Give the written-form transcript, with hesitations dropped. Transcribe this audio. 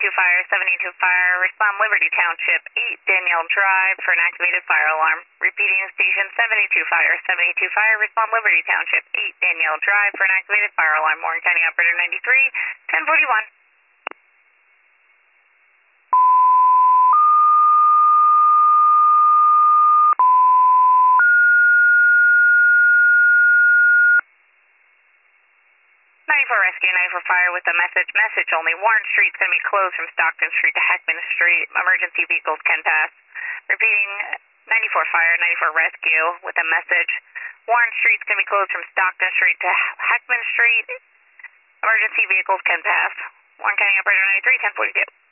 Fire, 72 Fire, respond Liberty Township, 8 Danielle Drive for an activated fire alarm. Repeating station 72 Fire, 72 Fire, respond Liberty Township, 8 Danielle Drive for an activated fire alarm. Warren County Operator 93, 1041. Rescue 94 Fire with a message only. Warren Street's going to be closed from Stockton Street to Heckman Street. Emergency vehicles can pass. Repeating 94 Fire, 94 Rescue with a message. Warren Street's going to be closed from Stockton Street to Heckman Street. Emergency vehicles can pass. Warren County Operator 93, 1042.